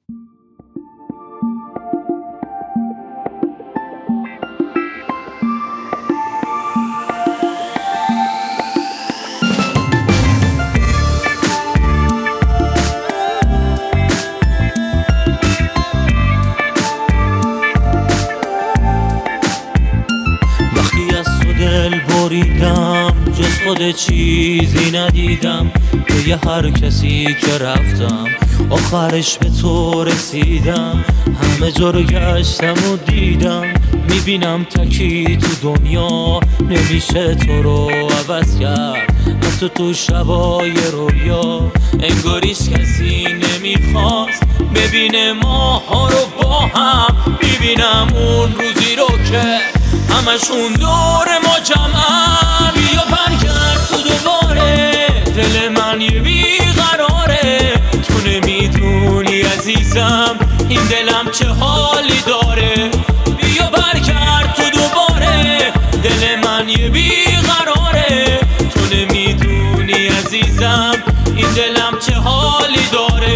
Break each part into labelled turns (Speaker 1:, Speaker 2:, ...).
Speaker 1: دل بریدم جز خود چیزی ندیدم، به هر کسی که رفتم آخرش به تو رسیدم. همه جا رو گشتم و دیدم، میبینم تکی تو دنیا نمیشه تو رو عوض کرد. حتی تو شبای رویا انگاریش کسی نمیخواست ببینه ماها رو با هم. میبینم اون روزی رو که همشون دور ما جمعن. بیا برگرد تو دوباره، دل من یه بیقراره. تو نمیدونی عزیزم این دلم چه حالی داره. بیا برگرد تو دوباره، دل من یه بیقراره. تو نمیدونی عزیزم این دلم چه حالی داره.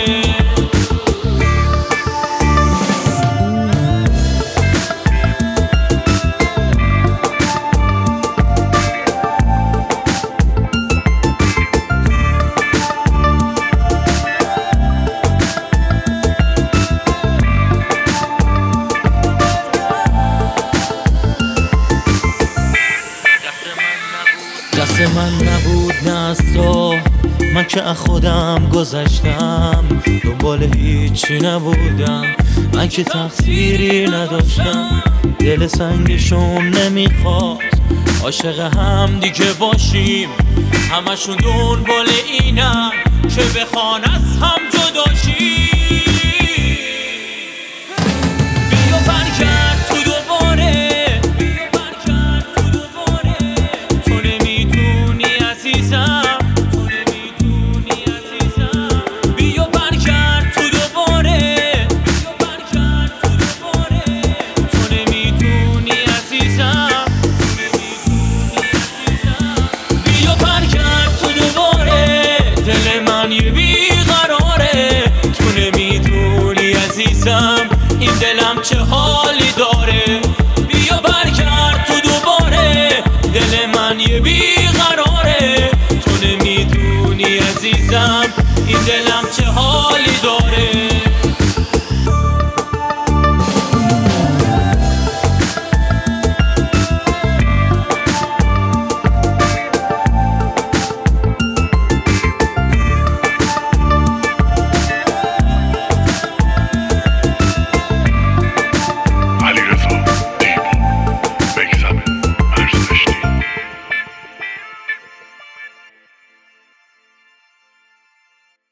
Speaker 1: دست من نبود نه از تو، من که از خودم گذشتم. دنبال هیچی نبودم، من که تقصیری نداشتم. دل سنگشون نمیخواد عاشق هم دیگه باشیم. همشون دنبال اینم که بخوان از هم جداشیم.